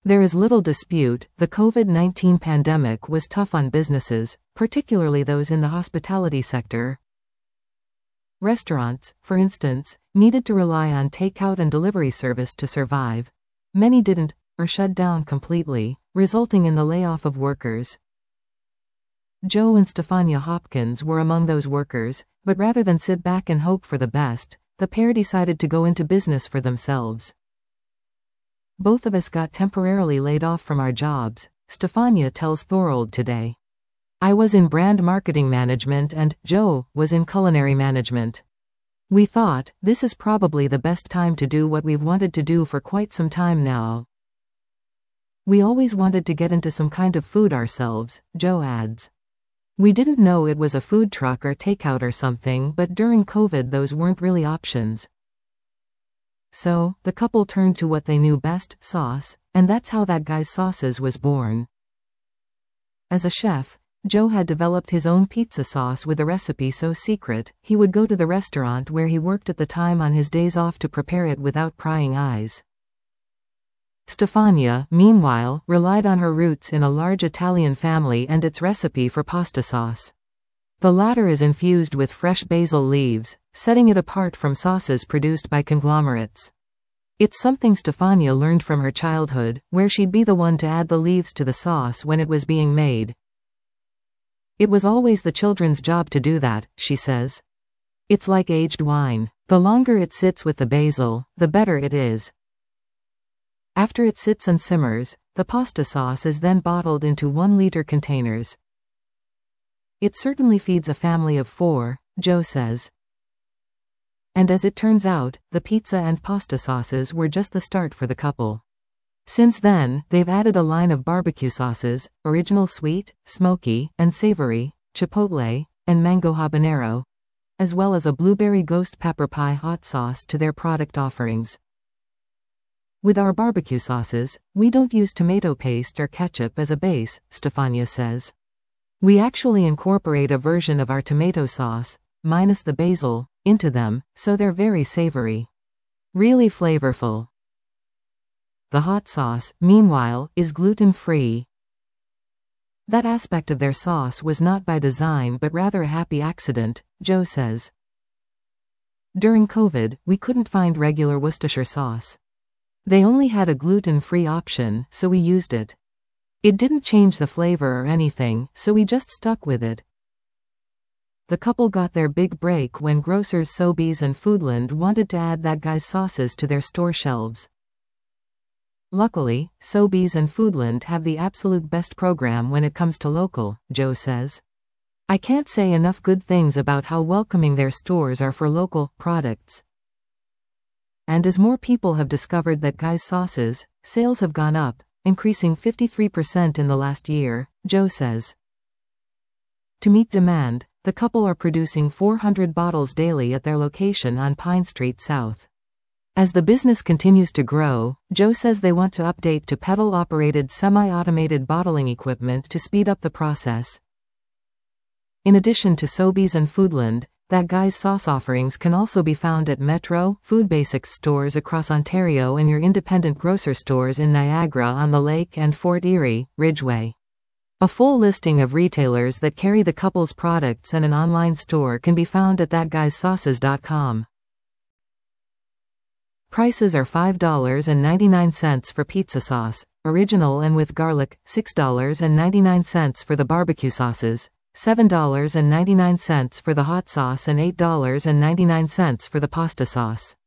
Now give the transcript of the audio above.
There is little dispute, the COVID-19 pandemic was tough on businesses, particularly those in the hospitality sector. Restaurants, for instance, needed to rely on takeout and delivery service to survive. Many didn't, or shut down completely, resulting in the layoff of workers. Joe and Stefania Hopkins were among those workers, but rather than sit back and hope for the best, the pair decided to go into business for themselves. Both of us got temporarily laid off from our jobs, Stefania tells Thorold today. I was in brand marketing management and Joe was in culinary management. We thought, this is probably the best time to do what we've wanted to do for quite some time now. We always wanted to get into some kind of food ourselves, Joe adds. We didn't know it was a food truck or takeout or something, but during COVID those weren't really options. So, the couple turned to what they knew best, sauce, and that's how That Guy's Sauces was born. As a chef, Joe had developed his own pizza sauce with a recipe so secret, he would go to the restaurant where he worked at the time on his days off to prepare it without prying eyes. Stefania, meanwhile, relied on her roots in a large Italian family and its recipe for pasta sauce. The latter is infused with fresh basil leaves, setting it apart from sauces produced by conglomerates. It's something Stefania learned from her childhood, where she'd be the one to add the leaves to the sauce when it was being made. It was always the children's job to do that, she says. It's like aged wine. The longer it sits with the basil, the better it is. After it sits and simmers, the pasta sauce is then bottled into 1-liter containers. It certainly feeds a family of 4, Joe says. And as it turns out, the pizza and pasta sauces were just the start for the couple. Since then, they've added a line of barbecue sauces, original sweet, smoky, and savory, chipotle, and mango habanero, as well as a blueberry ghost pepper pie hot sauce to their product offerings. With our barbecue sauces, we don't use tomato paste or ketchup as a base, Stefania says. We actually incorporate a version of our tomato sauce, minus the basil, into them, so they're very savory. Really flavorful. The hot sauce, meanwhile, is gluten-free. That aspect of their sauce was not by design but rather a happy accident, Joe says. During COVID, we couldn't find regular Worcestershire sauce. They only had a gluten-free option, so we used it. It didn't change the flavor or anything, so we just stuck with it. The couple got their big break when grocers Sobeys and Foodland wanted to add That Guy's Sauces to their store shelves. Luckily, Sobeys and Foodland have the absolute best program when it comes to local, Joe says. I can't say enough good things about how welcoming their stores are for local products. And as more people have discovered That Guy's Sauces, sales have gone up, increasing 53% in the last year, Joe says. To meet demand, the couple are producing 400 bottles daily at their location on Pine Street South. As the business continues to grow, Joe says they want to update to pedal-operated semi-automated bottling equipment to speed up the process. In addition to Sobeys and Foodland, That Guy's Sauce offerings can also be found at Metro, Food Basics stores across Ontario and your independent grocer stores in Niagara-on-the-Lake and Fort Erie, Ridgeway. A full listing of retailers that carry the couple's products and an online store can be found at thatguysauces.com. Prices are $5.99 for pizza sauce, original and with garlic, $6.99 for the barbecue sauces, $7.99 for the hot sauce and $8.99 for the pasta sauce.